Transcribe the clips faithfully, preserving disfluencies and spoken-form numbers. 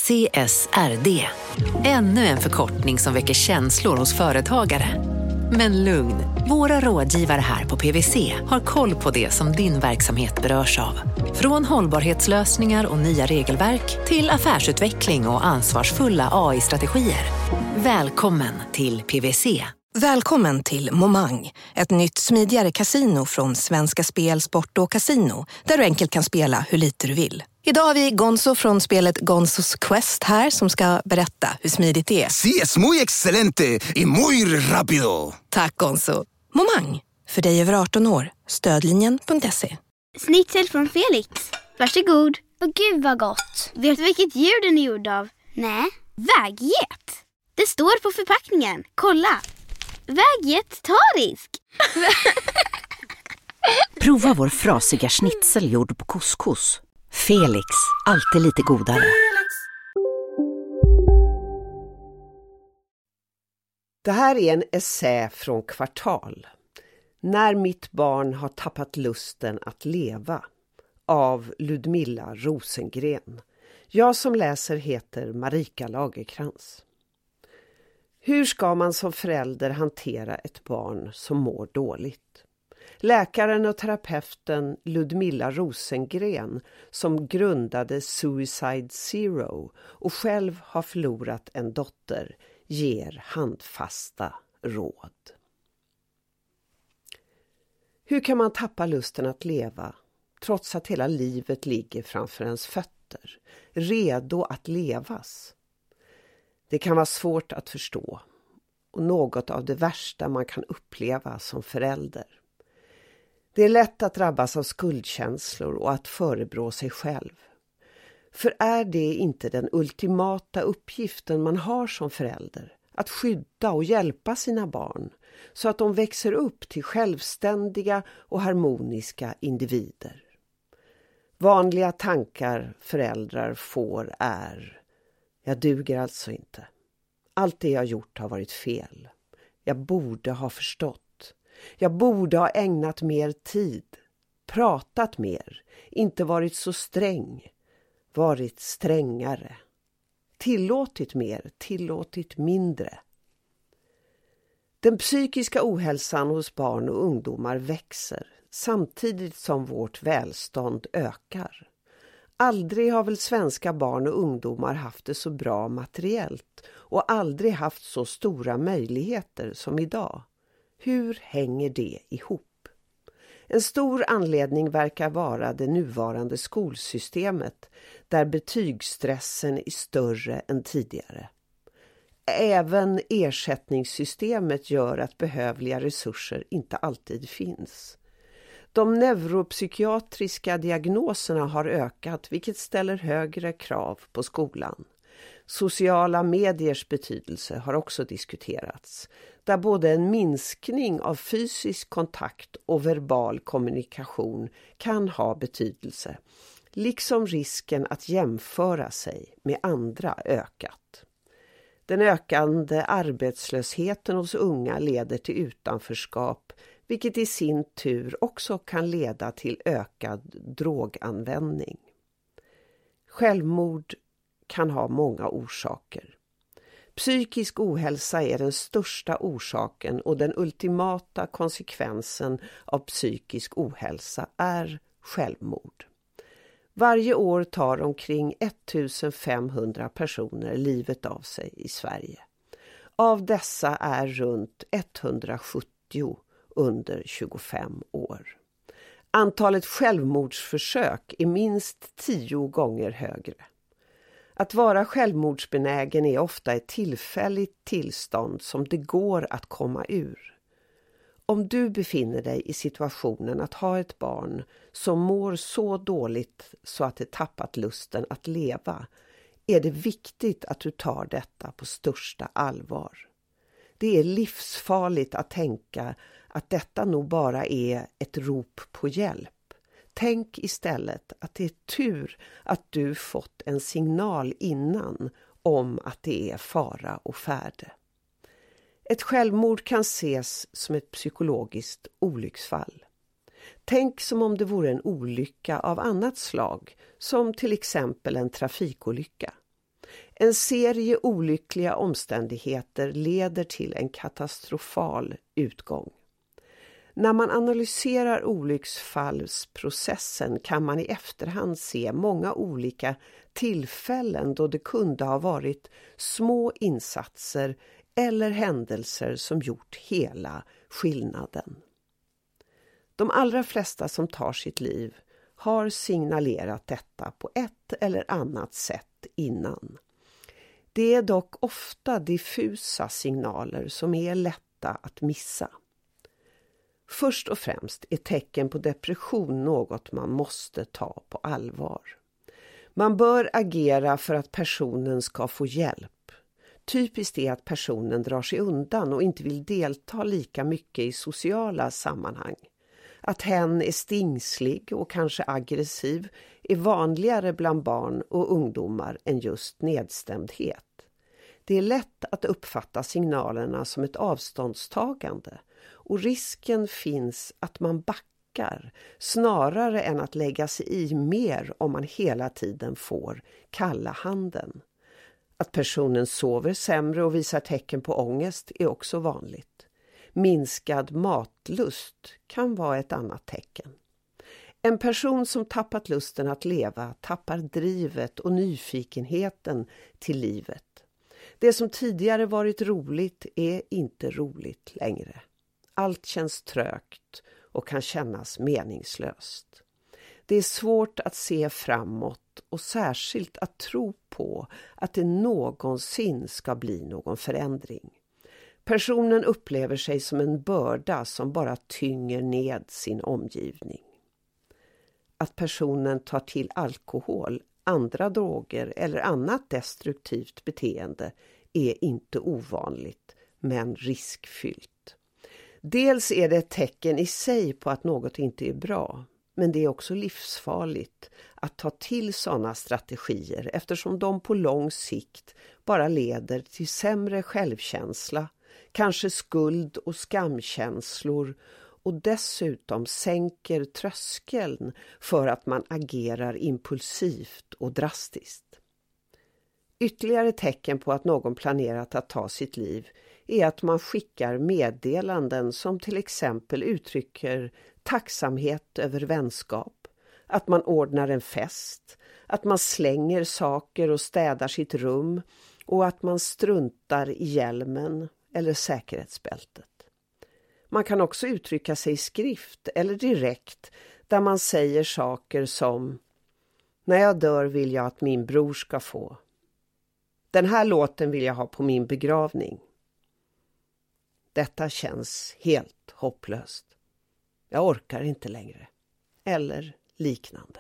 C S R D. Ännu en förkortning som väcker känslor hos företagare. Men lugn, våra rådgivare här på P W C har koll på det som din verksamhet berörs av. Från hållbarhetslösningar och nya regelverk till affärsutveckling och ansvarsfulla A I-strategier. Välkommen till P W C. Välkommen till Momang, ett nytt smidigare kasino från Svenska Spel, Sport och Casino, där du enkelt kan spela hur lite du vill. Idag har vi Gonzo från spelet Gonzos Quest här som ska berätta hur smidigt det är. Sí, es muy excelente y muy rápido. Tack Gonzo. Momang, för dig över arton år. Stödlinjen punkt se. Snitsel från Felix. Varsågod. Åh gud vad gott. Vet du vilket djur den är gjord av? Nej. Vägget. Det står på förpackningen. Kolla. Vegetarisk. Prova vår frasiga schnitzel gjord på couscous. Felix, alltid lite godare. Det här är en essä från Kvartal. När mitt barn har tappat lusten att leva. Av Ludmilla Rosengren. Jag som läser heter Marika Lagerkrans. Hur ska man som förälder hantera ett barn som mår dåligt? Läkaren och terapeuten Ludmilla Rosengren, som grundade Suicide Zero och själv har förlorat en dotter, ger handfasta råd. Hur kan man tappa lusten att leva trots att hela livet ligger framför ens fötter, redo att levas? Det kan vara svårt att förstå och något av det värsta man kan uppleva som förälder. Det är lätt att drabbas av skuldkänslor och att förebrå sig själv. För är det inte den ultimata uppgiften man har som förälder? Att skydda och hjälpa sina barn så att de växer upp till självständiga och harmoniska individer. Vanliga tankar föräldrar får är: jag duger alltså inte. Allt det jag gjort har varit fel. Jag borde ha förstått. Jag borde ha ägnat mer tid, pratat mer, inte varit så sträng, varit strängare, tillåtit mer, tillåtit mindre. Den psykiska ohälsan hos barn och ungdomar växer samtidigt som vårt välstånd ökar. Aldrig har väl svenska barn och ungdomar haft det så bra materiellt och aldrig haft så stora möjligheter som idag. Hur hänger det ihop? En stor anledning verkar vara det nuvarande skolsystemet där betygsstressen är större än tidigare. Även ersättningssystemet gör att behövliga resurser inte alltid finns. De neuropsykiatriska diagnoserna har ökat, vilket ställer högre krav på skolan. Sociala mediers betydelse har också diskuterats, där både en minskning av fysisk kontakt och verbal kommunikation kan ha betydelse, liksom risken att jämföra sig med andra ökat. Den ökande arbetslösheten hos unga leder till utanförskap, vilket i sin tur också kan leda till ökad droganvändning. Självmord kan ha många orsaker. Psykisk ohälsa är den största orsaken och den ultimata konsekvensen av psykisk ohälsa är självmord. Varje år tar omkring femtonhundra personer livet av sig i Sverige. Av dessa är runt etthundrasjuttio under tjugofem år. Antalet självmordsförsök är minst tio gånger högre. Att vara självmordsbenägen är ofta ett tillfälligt tillstånd som det går att komma ur. Om du befinner dig i situationen att ha ett barn som mår så dåligt så att det tappat lusten att leva, är det viktigt att du tar detta på största allvar. Det är livsfarligt att tänka att detta nog bara är ett rop på hjälp. Tänk istället att det är tur att du fått en signal innan om att det är fara och färde. Ett självmord kan ses som ett psykologiskt olycksfall. Tänk som om det vore en olycka av annat slag, som till exempel en trafikolycka. En serie olyckliga omständigheter leder till en katastrofal utgång. När man analyserar olycksfallsprocessen kan man i efterhand se många olika tillfällen då det kunde ha varit små insatser eller händelser som gjort hela skillnaden. De allra flesta som tar sitt liv har signalerat detta på ett eller annat sätt innan. Det är dock ofta diffusa signaler som är lätta att missa. Först och främst är tecken på depression något man måste ta på allvar. Man bör agera för att personen ska få hjälp. Typiskt är att personen drar sig undan och inte vill delta lika mycket i sociala sammanhang. Att hen är stingslig och kanske aggressiv är vanligare bland barn och ungdomar än just nedstämdhet. Det är lätt att uppfatta signalerna som ett avståndstagande och risken finns att man backar snarare än att lägga sig i mer om man hela tiden får kalla handen. Att personen sover sämre och visar tecken på ångest är också vanligt. Minskad matlust kan vara ett annat tecken. En person som tappat lusten att leva tappar drivet och nyfikenheten till livet. Det som tidigare varit roligt är inte roligt längre. Allt känns trögt och kan kännas meningslöst. Det är svårt att se framåt och särskilt att tro på att det någonsin ska bli någon förändring. Personen upplever sig som en börda som bara tynger ned sin omgivning. Att personen tar till alkohol, andra droger eller annat destruktivt beteende är inte ovanligt men riskfyllt. Dels är det ett tecken i sig på att något inte är bra, men det är också livsfarligt att ta till sådana strategier eftersom de på lång sikt bara leder till sämre självkänsla, kanske skuld- och skamkänslor och dessutom sänker tröskeln för att man agerar impulsivt och drastiskt. Ytterligare tecken på att någon planerat att ta sitt liv är att man skickar meddelanden som till exempel uttrycker tacksamhet över vänskap, att man ordnar en fest, att man slänger saker och städar sitt rum och att man struntar i hjälmen eller säkerhetsbältet. Man kan också uttrycka sig i skrift eller direkt där man säger saker som: när jag dör vill jag att min bror ska få. Den här låten vill jag ha på min begravning. Detta känns helt hopplöst. Jag orkar inte längre. Eller liknande.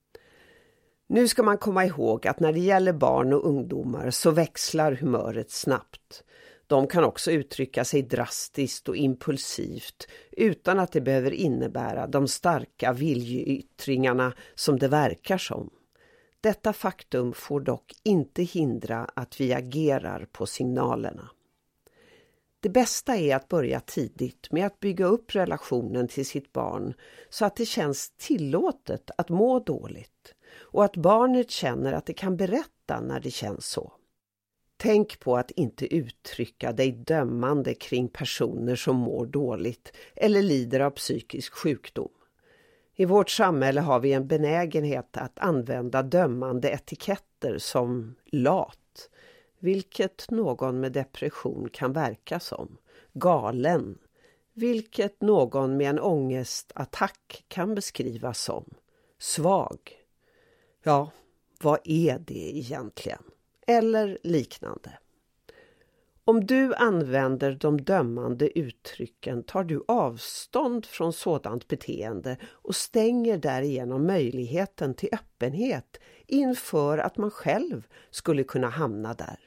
Nu ska man komma ihåg att när det gäller barn och ungdomar så växlar humöret snabbt. De kan också uttrycka sig drastiskt och impulsivt utan att det behöver innebära de starka viljeyttringarna som det verkar som. Detta faktum får dock inte hindra att vi agerar på signalerna. Det bästa är att börja tidigt med att bygga upp relationen till sitt barn så att det känns tillåtet att må dåligt och att barnet känner att det kan berätta när det känns så. Tänk på att inte uttrycka dig dömande kring personer som mår dåligt eller lider av psykisk sjukdom. I vårt samhälle har vi en benägenhet att använda dömande etiketter som lat, vilket någon med depression kan verka som, galen, vilket någon med en ångestattack kan beskrivas som, svag. Ja, vad är det egentligen? Eller liknande. Om du använder de dömande uttrycken tar du avstånd från sådant beteende och stänger därigenom möjligheten till öppenhet inför att man själv skulle kunna hamna där.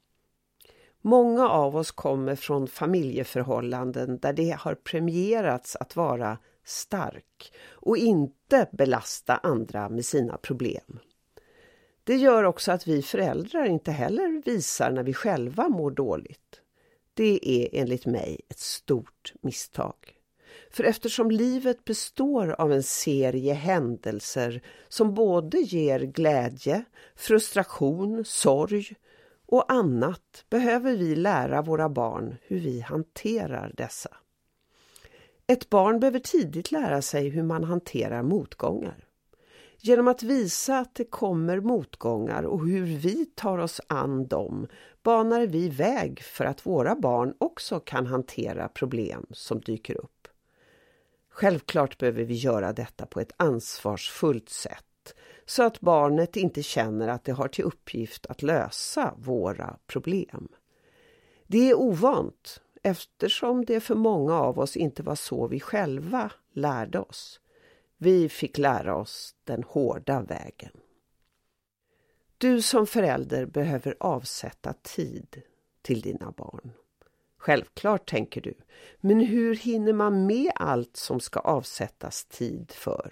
Många av oss kommer från familjeförhållanden där det har premierats att vara stark och inte belasta andra med sina problem. Det gör också att vi föräldrar inte heller visar när vi själva mår dåligt. Det är enligt mig ett stort misstag. För eftersom livet består av en serie händelser som både ger glädje, frustration, sorg och annat, behöver vi lära våra barn hur vi hanterar dessa. Ett barn behöver tidigt lära sig hur man hanterar motgångar. Genom att visa att det kommer motgångar och hur vi tar oss an dem banar vi väg för att våra barn också kan hantera problem som dyker upp. Självklart behöver vi göra detta på ett ansvarsfullt sätt så att barnet inte känner att det har till uppgift att lösa våra problem. Det är ovant eftersom det för många av oss inte var så vi själva lärde oss. Vi fick lära oss den hårda vägen. Du som förälder behöver avsätta tid till dina barn. Självklart, tänker du, men hur hinner man med allt som ska avsättas tid för?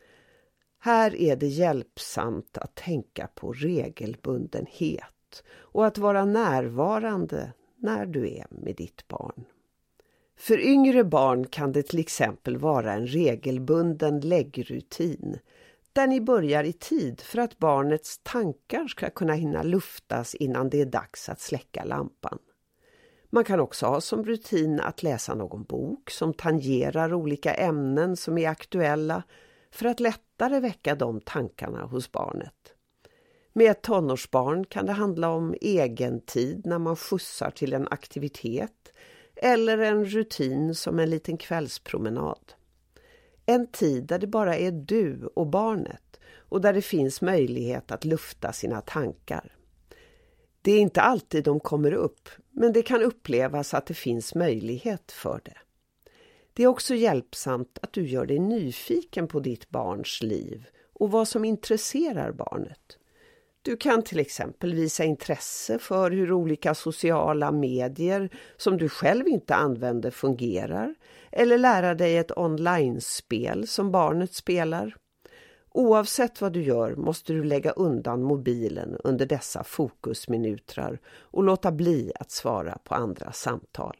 Här är det hjälpsamt att tänka på regelbundenhet och att vara närvarande när du är med ditt barn. För yngre barn kan det till exempel vara en regelbunden läggrutin där ni börjar i tid för att barnets tankar ska kunna hinna luftas innan det är dags att släcka lampan. Man kan också ha som rutin att läsa någon bok som tangerar olika ämnen som är aktuella för att lättare väcka de tankarna hos barnet. Med ett tonårsbarn kan det handla om egen tid när man skjutsar till en aktivitet eller en rutin som en liten kvällspromenad. En tid där det bara är du och barnet och där det finns möjlighet att lufta sina tankar. Det är inte alltid de kommer upp, men det kan upplevas att det finns möjlighet för det. Det är också hjälpsamt att du gör dig nyfiken på ditt barns liv och vad som intresserar barnet. Du kan till exempel visa intresse för hur olika sociala medier som du själv inte använder fungerar eller lära dig ett online-spel som barnet spelar. Oavsett vad du gör måste du lägga undan mobilen under dessa fokusminuter och låta bli att svara på andra samtal.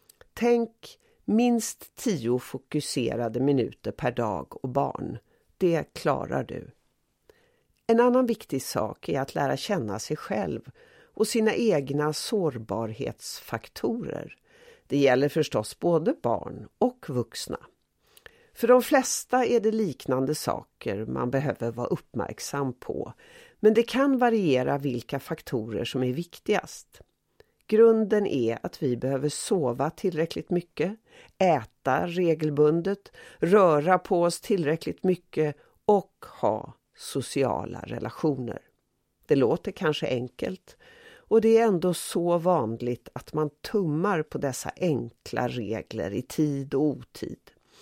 Tänk minst tio fokuserade minuter per dag och barn. Det klarar du. En annan viktig sak är att lära känna sig själv och sina egna sårbarhetsfaktorer. Det gäller förstås både barn och vuxna. För de flesta är det liknande saker man behöver vara uppmärksam på, men det kan variera vilka faktorer som är viktigast. Grunden är att vi behöver sova tillräckligt mycket, äta regelbundet, röra på oss tillräckligt mycket och ha sociala relationer. Det låter kanske enkelt och det är ändå så vanligt att man tummar på dessa enkla regler i tid och otid.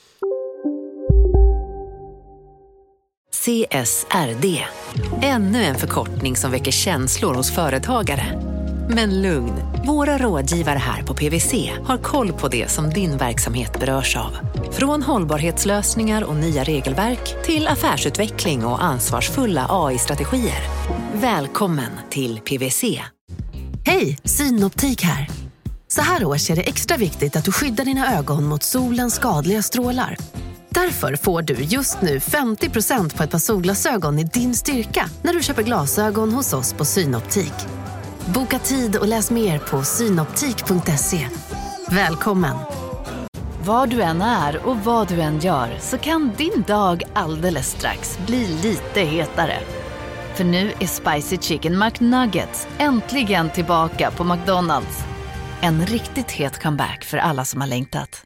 C S R D. Ännu en förkortning som väcker känslor hos företagare. Men lugn, våra rådgivare här på P W C har koll på det som din verksamhet berörs av. Från hållbarhetslösningar och nya regelverk till affärsutveckling och ansvarsfulla A I-strategier. Välkommen till P W C. Hej, Synoptik här. Så här års är det extra viktigt att du skyddar dina ögon mot solens skadliga strålar. Därför får du just nu femtio procent på ett par solglasögon i din styrka när du köper glasögon hos oss på Synoptik. Boka tid och läs mer på synoptik punkt se. Välkommen! Var du än är och vad du än gör så kan din dag alldeles strax bli lite hetare. För nu är Spicy Chicken McNuggets äntligen tillbaka på McDonald's. En riktigt het comeback för alla som har längtat.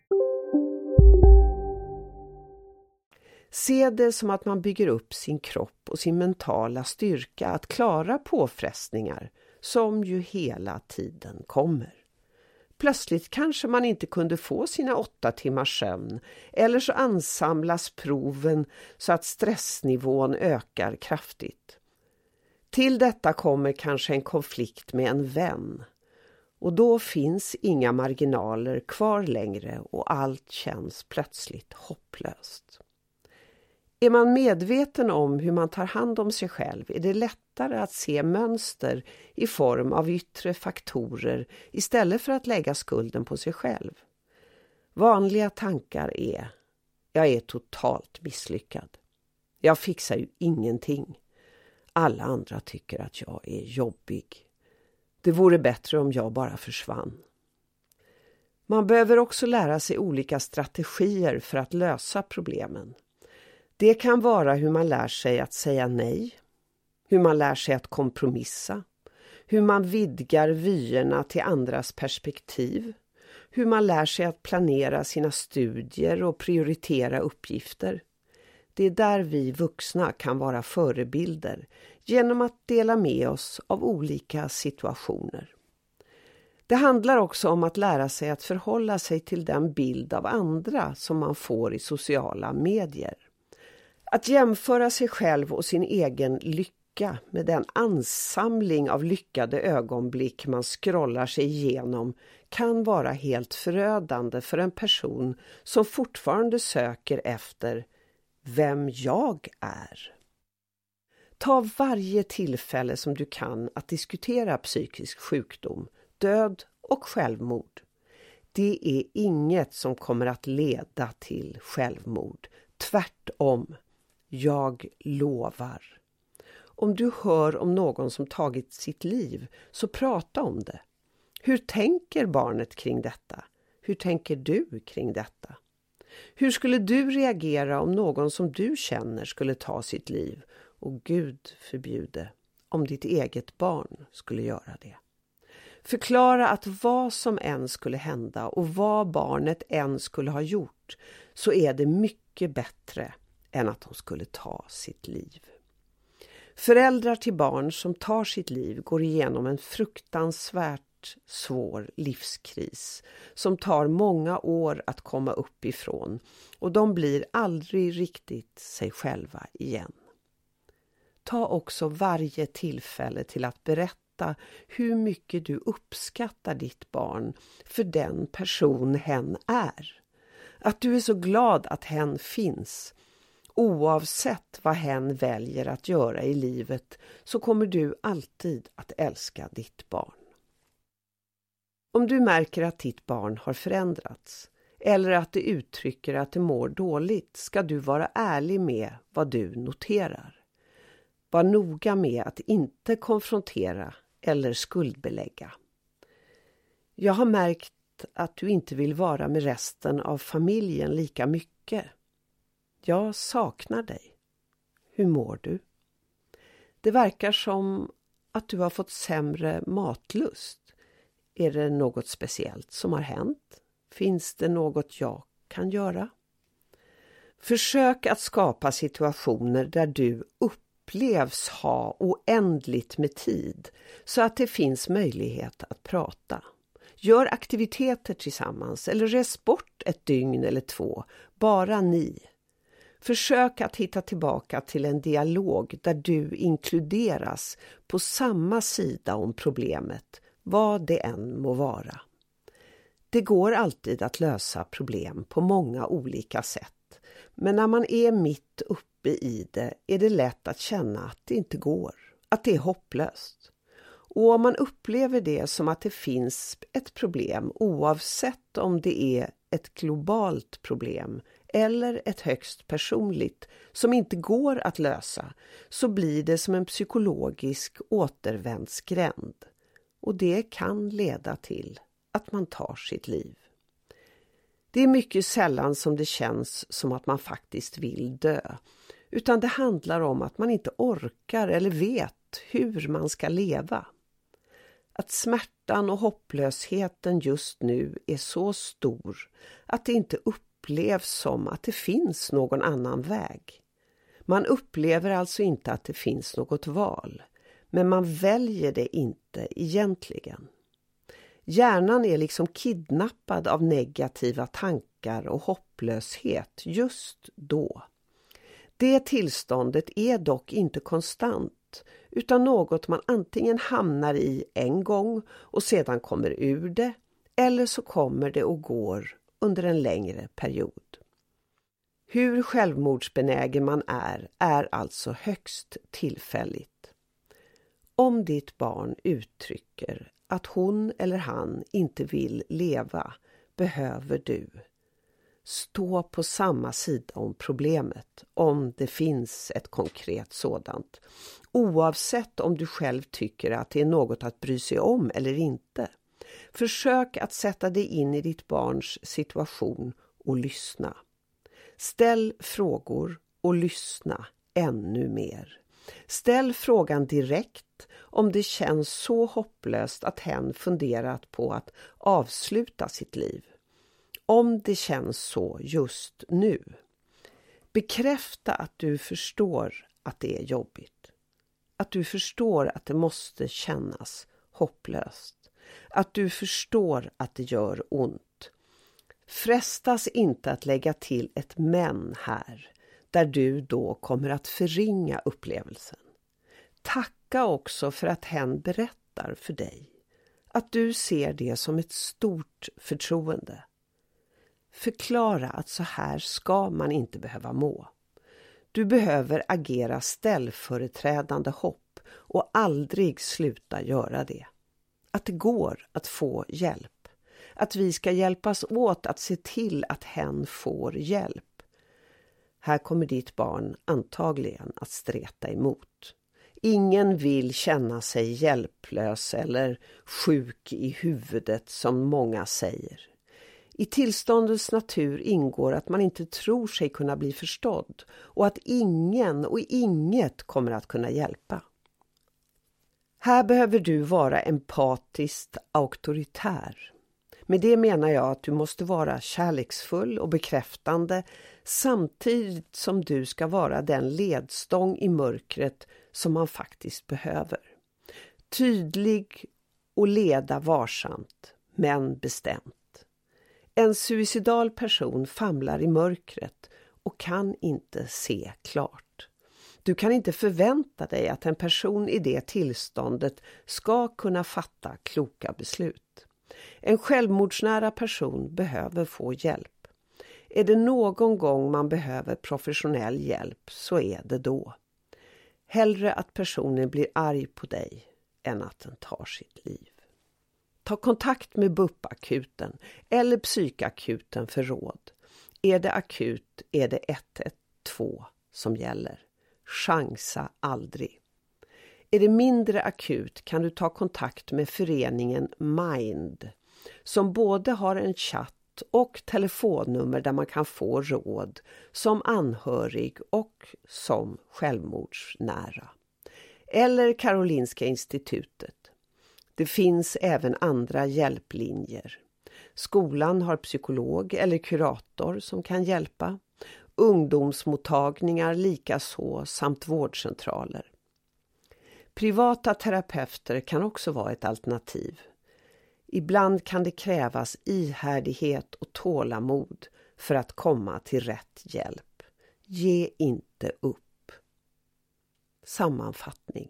Se det som att man bygger upp sin kropp och sin mentala styrka att klara påfrestningar som ju hela tiden kommer. Plötsligt kanske man inte kunde få sina åtta timmars sömn eller så ansamlas proven så att stressnivån ökar kraftigt. Till detta kommer kanske en konflikt med en vän och då finns inga marginaler kvar längre och allt känns plötsligt hopplöst. Är man medveten om hur man tar hand om sig själv är det lättare att se mönster i form av yttre faktorer istället för att lägga skulden på sig själv. Vanliga tankar är: jag är totalt misslyckad. Jag fixar ju ingenting. Alla andra tycker att jag är jobbig. Det vore bättre om jag bara försvann. Man behöver också lära sig olika strategier för att lösa problemen. Det kan vara hur man lär sig att säga nej, hur man lär sig att kompromissa, hur man vidgar vyerna till andras perspektiv, hur man lär sig att planera sina studier och prioritera uppgifter. Det är där vi vuxna kan vara förebilder genom att dela med oss av olika situationer. Det handlar också om att lära sig att förhålla sig till den bild av andra som man får i sociala medier. Att jämföra sig själv och sin egen lycka med den ansamling av lyckade ögonblick man scrollar sig igenom kan vara helt förödande för en person som fortfarande söker efter vem jag är. Ta varje tillfälle som du kan att diskutera psykisk sjukdom, död och självmord. Det är inget som kommer att leda till självmord. Tvärtom, jag lovar. Om du hör om någon som tagit sitt liv, så prata om det. Hur tänker barnet kring detta? Hur tänker du kring detta? Hur skulle du reagera om någon som du känner skulle ta sitt liv? Och Gud förbjude om ditt eget barn skulle göra det. Förklara att vad som än skulle hända och vad barnet än skulle ha gjort, så är det mycket bättre än att de skulle ta sitt liv. Föräldrar till barn som tar sitt liv går igenom en fruktansvärt svår livskris som tar många år att komma upp ifrån, och de blir aldrig riktigt sig själva igen. Ta också varje tillfälle till att berätta hur mycket du uppskattar ditt barn för den person hen är. Att du är så glad att hen finns. Oavsett vad hen väljer att göra i livet, så kommer du alltid att älska ditt barn. Om du märker att ditt barn har förändrats eller att det uttrycker att det mår dåligt, ska du vara ärlig med vad du noterar. Var noga med att inte konfrontera eller skuldbelägga. Jag har märkt att du inte vill vara med resten av familjen lika mycket. Jag saknar dig. Hur mår du? Det verkar som att du har fått sämre matlust. Är det något speciellt som har hänt? Finns det något jag kan göra? Försök att skapa situationer där du upplevs ha oändligt med tid, så att det finns möjlighet att prata. Gör aktiviteter tillsammans eller res bort ett dygn eller två, bara ni. Försök att hitta tillbaka till en dialog där du inkluderas på samma sida om problemet, vad det än må vara. Det går alltid att lösa problem på många olika sätt, men när man är mitt uppe i det är det lätt att känna att det inte går, att det är hopplöst. Och om man upplever det som att det finns ett problem, oavsett om det är ett globalt problem eller ett högst personligt som inte går att lösa, så blir det som en psykologisk återvändsgränd. Och det kan leda till att man tar sitt liv. Det är mycket sällan som det känns som att man faktiskt vill dö, utan det handlar om att man inte orkar eller vet hur man ska leva. Att smärtan och hopplösheten just nu är så stor att det inte upplevs som att det finns någon annan väg. Man upplever alltså inte att det finns något val, men man väljer det inte egentligen. Hjärnan är liksom kidnappad av negativa tankar och hopplöshet just då. Det tillståndet är dock inte konstant, utan något man antingen hamnar i en gång och sedan kommer ur det, eller så kommer det och går under en längre period. Hur självmordsbenägen man är, är alltså högst tillfälligt. Om ditt barn uttrycker att hon eller han inte vill leva, behöver du Stå på samma sida om problemet, om det finns ett konkret sådant. Oavsett om du själv tycker att det är något att bry sig om eller inte. Försök att sätta dig in i ditt barns situation och lyssna. Ställ frågor och lyssna ännu mer. Ställ frågan direkt om det känns så hopplöst att hen funderat på att avsluta sitt liv. Om det känns så just nu. Bekräfta att du förstår att det är jobbigt. Att du förstår att det måste kännas hopplöst. Att du förstår att det gör ont. Frestas inte att lägga till ett men här, där du då kommer att förringa upplevelsen. Tacka också för att hen berättar för dig. Att du ser det som ett stort förtroende. Förklara att så här ska man inte behöva må. Du behöver agera ställföreträdande hopp och aldrig sluta göra det. Att det går att få hjälp. Att vi ska hjälpas åt att se till att hen får hjälp. Här kommer ditt barn antagligen att streta emot. Ingen vill känna sig hjälplös eller sjuk i huvudet som många säger. I tillståndets natur ingår att man inte tror sig kunna bli förstådd och att ingen och inget kommer att kunna hjälpa. Här behöver du vara empatiskt auktoritär. Med det menar jag att du måste vara kärleksfull och bekräftande samtidigt som du ska vara den ledstång i mörkret som man faktiskt behöver. Tydlig och leda varsamt, men bestämt. En suicidal person famlar i mörkret och kan inte se klart. Du kan inte förvänta dig att en person i det tillståndet ska kunna fatta kloka beslut. En självmordsnära person behöver få hjälp. Är det någon gång man behöver professionell hjälp så är det då. Hellre att personen blir arg på dig än att den tar sitt liv. Ta kontakt med B U P-akuten eller psykakuten för råd. Är det akut är det ett ett två som gäller. Chansa aldrig. Är det mindre akut kan du ta kontakt med föreningen Mind som både har en chatt och telefonnummer där man kan få råd som anhörig och som självmordsnära. Eller Karolinska institutet. Det finns även andra hjälplinjer. Skolan har psykolog eller kurator som kan hjälpa. Ungdomsmottagningar likaså samt vårdcentraler. Privata terapeuter kan också vara ett alternativ. Ibland kan det krävas ihärdighet och tålamod för att komma till rätt hjälp. Ge inte upp. Sammanfattning.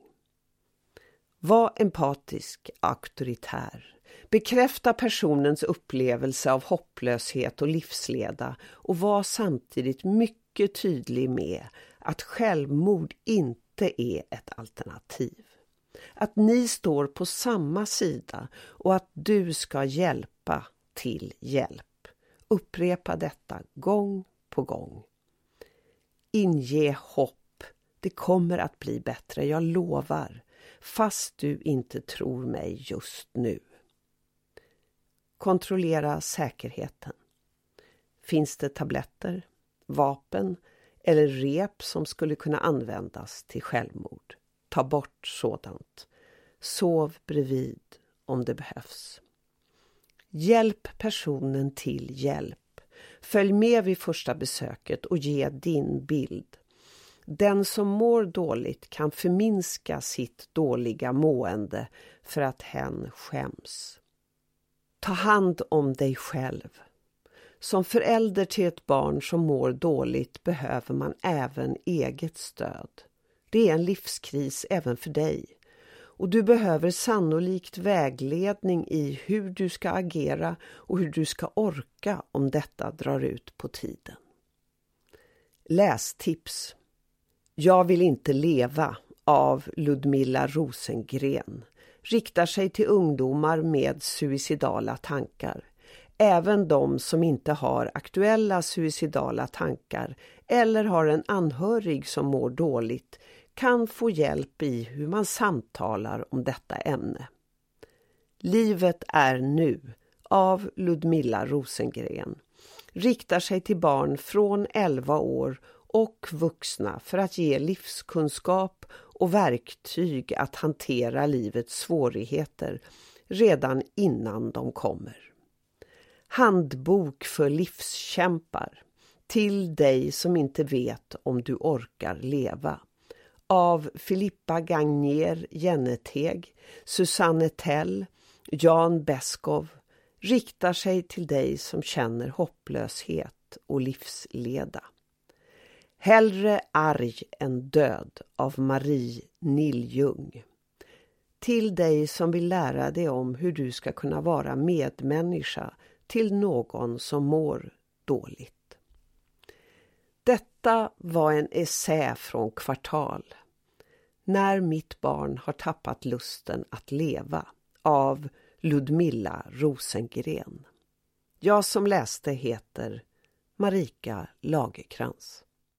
Var empatisk, auktoritär. Bekräfta personens upplevelse av hopplöshet och livsleda och var samtidigt mycket tydlig med att självmord inte är ett alternativ. Att ni står på samma sida och att du ska hjälpa till hjälp. Upprepa detta gång på gång. Inge hopp. Det kommer att bli bättre, jag lovar. Fast du inte tror mig just nu. Kontrollera säkerheten. Finns det tabletter, vapen eller rep som skulle kunna användas till självmord? Ta bort sådant. Sov bredvid om det behövs. Hjälp personen till hjälp. Följ med vid första besöket och ge din bild. Den som mår dåligt kan förminska sitt dåliga mående för att hen skäms. Ta hand om dig själv. Som förälder till ett barn som mår dåligt behöver man även eget stöd. Det är en livskris även för dig. Och du behöver sannolikt vägledning i hur du ska agera och hur du ska orka om detta drar ut på tiden. Lästips. Jag vill inte leva av Ludmilla Rosengren riktar sig till ungdomar med suicidala tankar. Även de som inte har aktuella suicidala tankar eller har en anhörig som mår dåligt kan få hjälp i hur man samtalar om detta ämne. Livet är nu av Ludmilla Rosengren riktar sig till barn från elva år och vuxna för att ge livskunskap och verktyg att hantera livets svårigheter redan innan de kommer. Handbok för livskämpar till dig som inte vet om du orkar leva av Filippa Gagner Jenneteg, Susanne Tell, Jan Beskov riktar sig till dig som känner hopplöshet och livsleda. Hellre arg än död av Marie Niljung. Till dig som vill lära dig om hur du ska kunna vara medmänniska till någon som mår dåligt. Detta var en essä från Kvartal. När mitt barn har tappat lusten att leva av Ludmilla Rosengren. Jag som läste heter Marika Lagerkrans.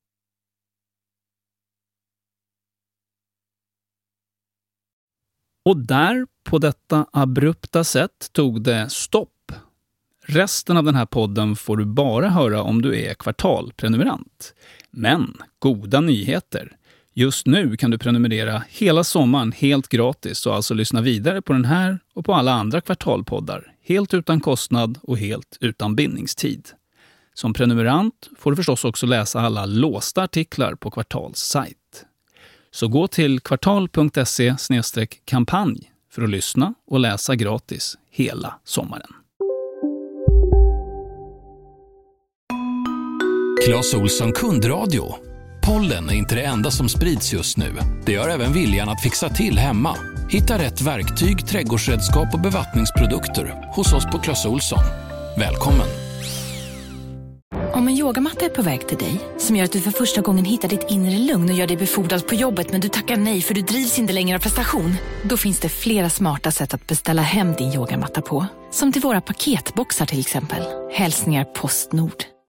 Och där, på detta abrupta sätt, tog det stopp. Resten av den här podden får du bara höra om du är kvartalprenumerant. Men goda nyheter! Just nu kan du prenumerera hela sommaren helt gratis och alltså lyssna vidare på den här och på alla andra kvartalpoddar. Helt utan kostnad och helt utan bindningstid. Som prenumerant får du förstås också läsa alla låsta artiklar på Kvartals sajt. Så gå till kvartal punkt se slash kampanj för att lyssna och läsa gratis hela sommaren. Clas Ohlson kundradio. Pollen är inte det enda som sprids just nu. Det gör även viljan att fixa till hemma. Hitta rätt verktyg, trädgårdsredskap och bevattningsprodukter hos oss på Clas Ohlson. Välkommen! Om en yogamatta är på väg till dig, som gör att du för första gången hittar ditt inre lugn och gör dig befordrad på jobbet men du tackar nej för du drivs inte längre av prestation. Då finns det flera smarta sätt att beställa hem din yogamatta på. Som till våra paketboxar till exempel. Hälsningar Postnord.